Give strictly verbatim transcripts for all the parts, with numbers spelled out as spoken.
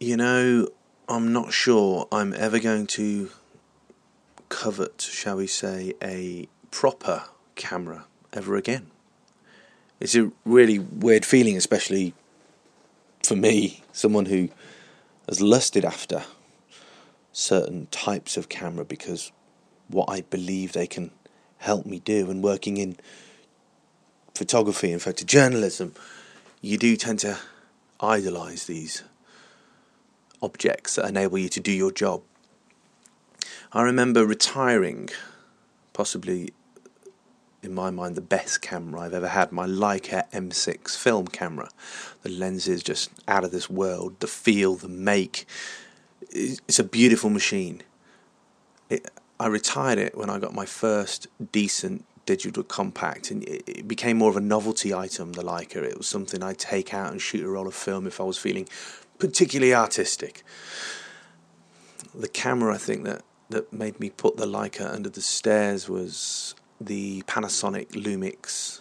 You know, I'm not sure I'm ever going to covet, shall we say, a proper camera ever again. It's a really weird feeling, especially for me, someone who has lusted after certain types of camera because what I believe they can help me do. And working in photography and photojournalism, you do tend to idolise these objects that enable you to do your job. I remember retiring, possibly in my mind the best camera I've ever had, my Leica M six film camera. The lens is just out of this world, the feel, the make, it's a beautiful machine. It, I retired it when I got my first decent digital compact, and it, it became more of a novelty item, the Leica. It was something I'd take out and shoot a roll of film if I was feeling particularly artistic. The camera, I think, that, that made me put the Leica under the stairs was the Panasonic Lumix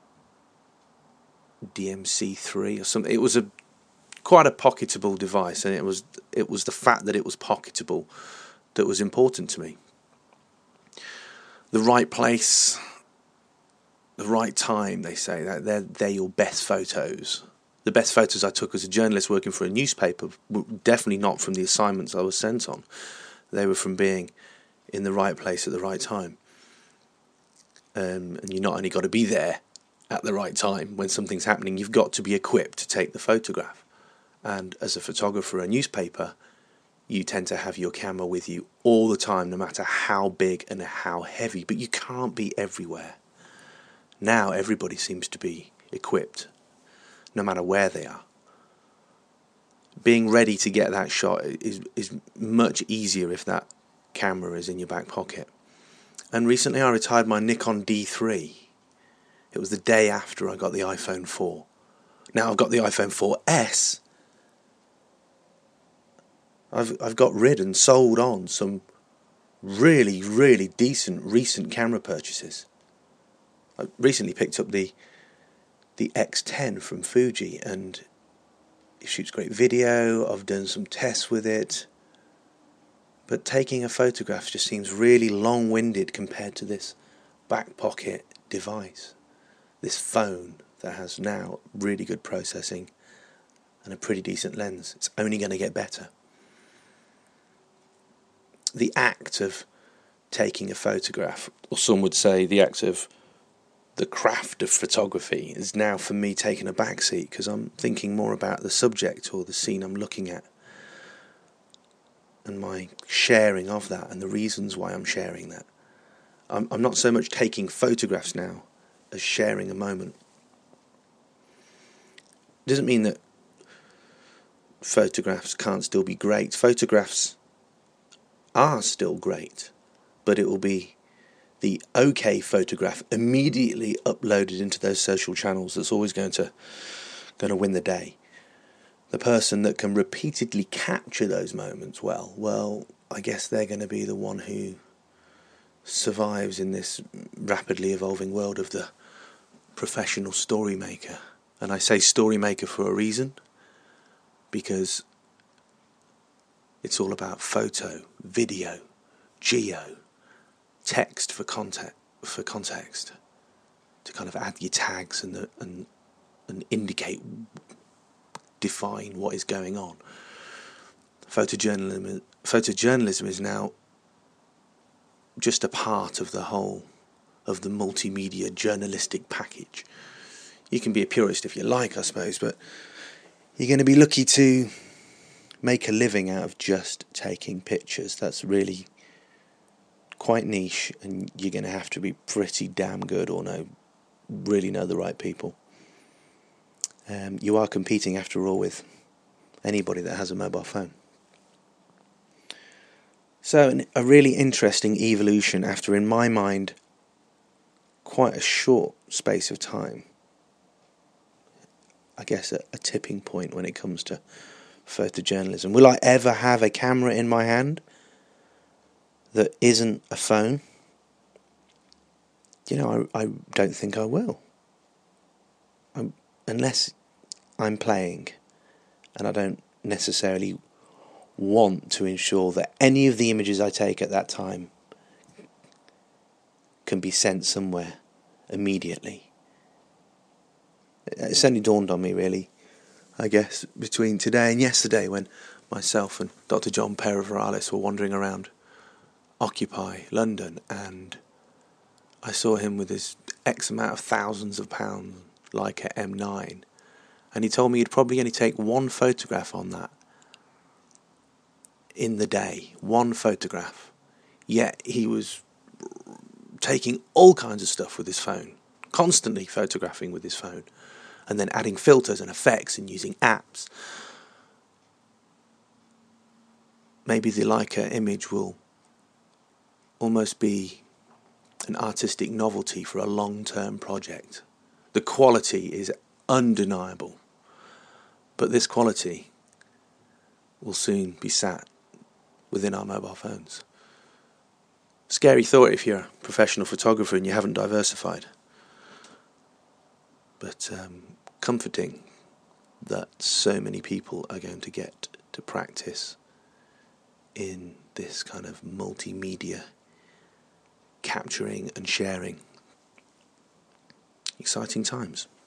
D M C three or something. It was a quite a pocketable device, and it was it was the fact that it was pocketable that was important to me. The right place, the right time, they say, that they're, they're your best photos. The best photos I took as a journalist working for a newspaper were definitely not from the assignments I was sent on. They were from being in the right place at the right time. Um, and you not only got to be there at the right time when something's happening, you've got to be equipped to take the photograph. And as a photographer, a newspaper, you tend to have your camera with you all the time, no matter how big and how heavy. But you can't be everywhere. Now everybody seems to be equipped, no matter where they are. Being ready to get that shot is is much easier if that camera is in your back pocket. And recently I retired my Nikon D three. It was the day after I got the iPhone four. Now I've got the iPhone four S. I've I've got rid and sold on some really, really decent recent camera purchases. I recently picked up the the X ten from Fuji, and it shoots great video. I've done some tests with it. But taking a photograph just seems really long-winded compared to this back pocket device. This phone that has now really good processing and a pretty decent lens. It's only going to get better. The act of taking a photograph, or some would say the act of the craft of photography, is now for me taking a backseat because I'm thinking more about the subject or the scene I'm looking at and my sharing of that and the reasons why I'm sharing that. I'm, I'm not so much taking photographs now as sharing a moment. It doesn't mean that photographs can't still be great. Photographs are still great, but it will be the okay photograph immediately uploaded into those social channels that's always going to going to win the day. The person that can repeatedly capture those moments well, well, I guess they're going to be the one who survives in this rapidly evolving world of the professional story maker. And I say story maker for a reason, because it's all about photo, video, geo, text for context, for context, to kind of add your tags and the, and and indicate, define what is going on. Photojournalism, photojournalism is now just a part of the whole of the multimedia journalistic package. You can be a purist if you like, I suppose, but you're going to be lucky to make a living out of just taking pictures. That's really quite niche, and you're going to have to be pretty damn good or know, really know the right people. Um, you are competing, after all, with anybody that has a mobile phone. So, an, a really interesting evolution after, in my mind, quite a short space of time. I guess a, a tipping point when it comes to photojournalism. Will I ever have a camera in my hand that isn't a phone? You know, I, I don't think I will. I'm, unless I'm playing and I don't necessarily want to ensure that any of the images I take at that time can be sent somewhere immediately. It's only dawned on me, really, I guess, between today and yesterday, when myself and Doctor John Periveralis were wandering around Occupy London, and I saw him with his X amount of thousands of pounds Leica M nine, and he told me he'd probably only take one photograph on that in the day, one photograph, yet he was taking all kinds of stuff with his phone, constantly photographing with his phone, and then adding filters and effects and using apps. Maybe the Leica image will almost be an artistic novelty for a long-term project. The quality is undeniable, but this quality will soon be sat within our mobile phones. Scary thought if you're a professional photographer and you haven't diversified, but um, comforting that so many people are going to get to practice in this kind of multimedia capturing and sharing. Exciting times.